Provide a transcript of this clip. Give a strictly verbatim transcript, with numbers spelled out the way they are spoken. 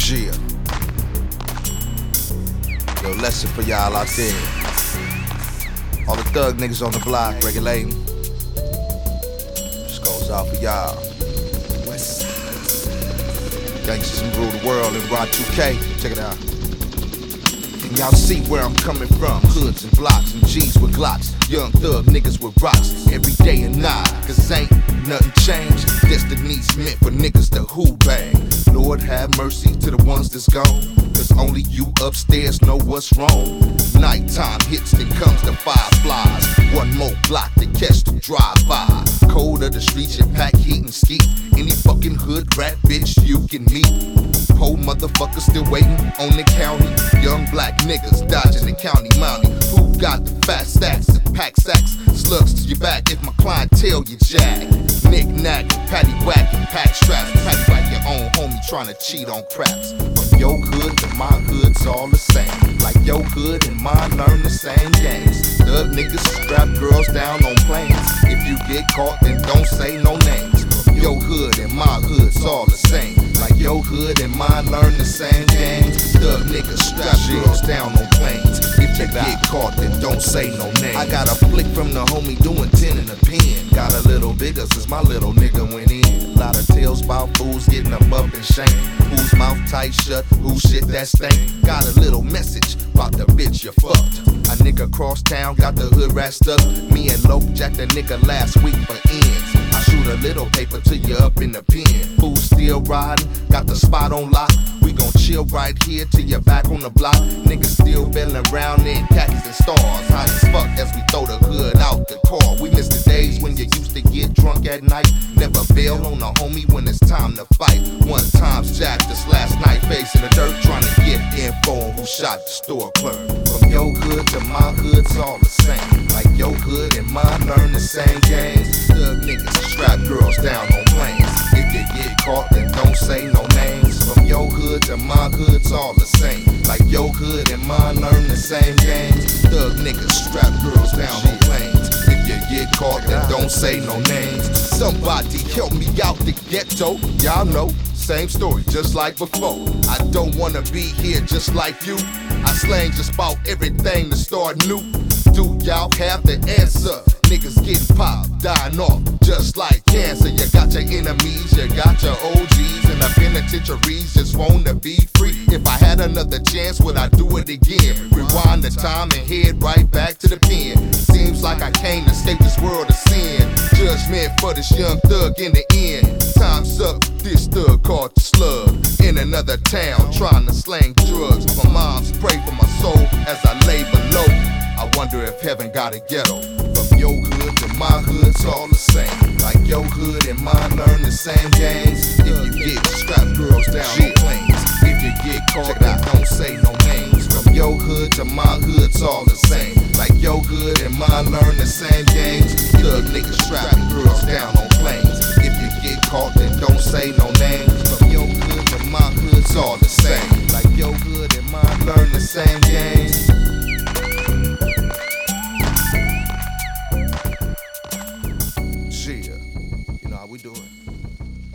Yeah. Yo, lesson for y'all out there. All the thug niggas on the block regulating. This goes out for y'all. Gangsters and rule the world in Rod two K. Check it out. And y'all see where I'm coming from. Hoods and blocks and G's with Glocks. Young thug niggas with rocks every day and night. Cause ain't nothing changed. Destiny's meant for niggas to who bang. Lord have mercy to the ones that's gone. Cause only you upstairs know what's wrong. Nighttime hits, then comes the fireflies. One more block to catch the drive-by. Cold of the streets, you pack heat and skeet. Any fucking hood rat bitch you can meet. Whole motherfuckers still waiting on the county. Young black niggas dodging the county mountie. Who got the fat stacks and pack sacks? Slugs to your back if my clientele you jack. Knick-knack, patty whack and pack straps. Patty whack your own homie trying to cheat on craps. From your hood to my hood's all the same. Like your hood and mine learn the same games. Thug niggas strap girls down on planes. If you get caught then don't say no names. Your hood and my hood's all the same. Like your hood and mine learn the same games. Thug niggas strap girls down on planes. If you get caught then don't say no name. I got a flick from the homie doing ten in a pen. Got a little bigger since my little nigga went in. Lot of tales about fools getting them up and shamed. Whose mouth tight shut, who shit that stank. Got a little message about the bitch you fucked. A nigga cross town got the hood rat stuck. Me and Loke jacked a nigga last week for ends. I shoot a little paper till you up in the pen. Fools still riding, got the spot on lock. We gon' chill right here till you're back on the block. Niggas still bailing around in khakis and stars. Hot as fuck as we throw the hood out the car. We miss the days when you used to get drunk at night. Never bail on a homie when it's time to fight. One time's jacked this last night, facing the dirt, trying to get info on who shot the store clerk. From your hood to my hood's all the same. Like your hood and mine learn the same games. Thug niggas strap girls down on planes. If you get caught then don't say no names. From your hood to my hood's all the same. Like your hood and mine learn the same games. Thug niggas strap girls down on planes. If you get caught then don't say no names. Somebody help me out the ghetto. Y'all know, same story just like before. I don't wanna be here just like you. I slang just about everything to start new. Do y'all have the answer? Niggas getting popped, dying off, just like cancer. You got your enemies, you got your O Gs, and the penitentiaries just wanna be free. If I had another chance, would I do it again? Rewind the time and head right back to the pen. Seems like I came to escape this world of sin. Judgment for this young thug in the end. Time's up, this thug called the slug. In another town, trying to slang drugs. My moms pray for my soul as I lay below. I wonder if heaven got a ghetto. From your hood to my hood's all the same. Like your hood and mine learn the same games. If you get strapped girls down on planes. If you get caught then don't say no names. From your hood to my hood's all the same. Like your hood and mine learn the same games. Thug niggas strapping girls down on planes. If you get caught then don't say no names. From your hood to my hood's all the same. Like your hood and mine learn the same